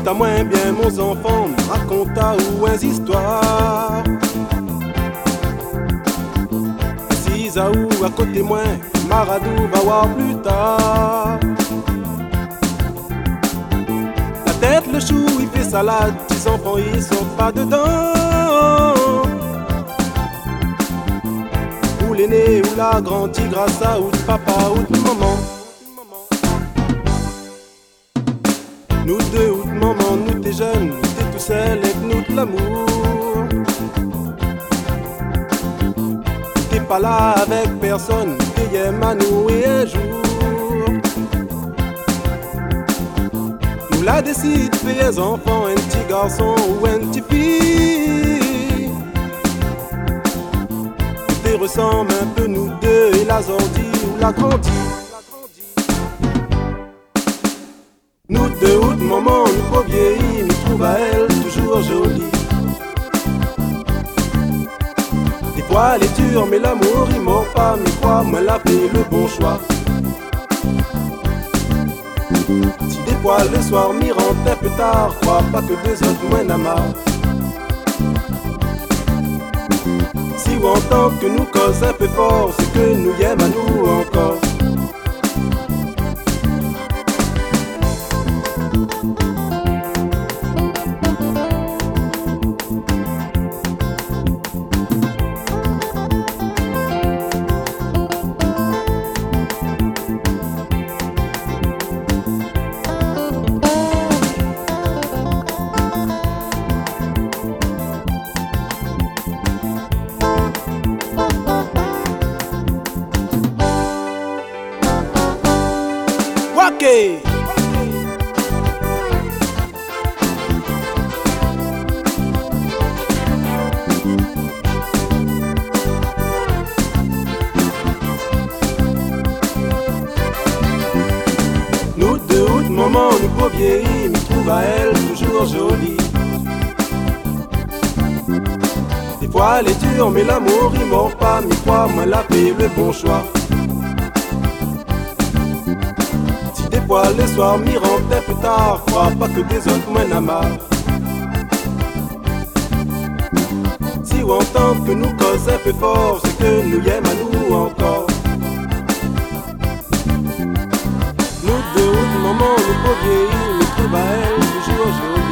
à moins bien mon enfant, raconta ou un histoire. Assise à ou à côté moi, Maradou va voir plus tard. La tête, le chou, il fait salade, petits enfants ils sont pas dedans. Ou l'aîné ou la grande tigrassa, ou de papa ou de maman. Nous deux ou de maman, nous t'es jeunes, t'es tout seul et nous de l'amour. T'es pas là avec personne, t'es à nous et un jour. Nous la décide, fais un enfant, un petit garçon ou un petit fille. T'es ressemble un peu nous deux et la zordi ou la grandie. Nous deux ou de maman, nous trop vieillis, nous trouve à elle toujours jolie. Des fois elle est dure, mais l'amour il mord pas, mais crois-moi, elle a fait le bon choix. Si des fois le soir m'y rentre un peu tard, crois pas que des autres moins n'a marre. Si ou entend que nous cause un peu fort, c'est que nous y aime à nous encore. Okay. Nous deux ou de maman, nous trop vieillis, mais trouve à elle toujours jolie. Des fois elle est dure, mais l'amour il mord pas, mais crois-moi, elle a fait le bon choix. Des fois le soir m'y rentre un peu tard, crois pas que des autres moins n'a marre. Si on entend que nous cause un peu fort, c'est que nous y aime à nous encore. Nous deux ou de maman, nous trop vieillis, mais trouve à elle toujours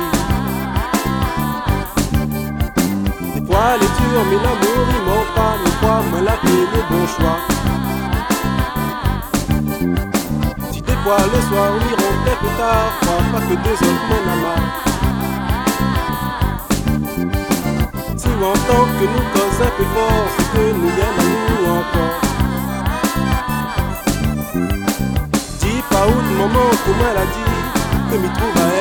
jolie. Des fois elle est dure, mais l'amour il mord pas, mais crois-moi, elle a fait le bon choix. Le soir, on y rentre un peu tard, crois pas que deux autres m'en a marre. Si on entend que nous cause un peu fort, c'est que nous y aime à nous encore. Dis pas où de maman, comment elle a dit, que m'y trouve à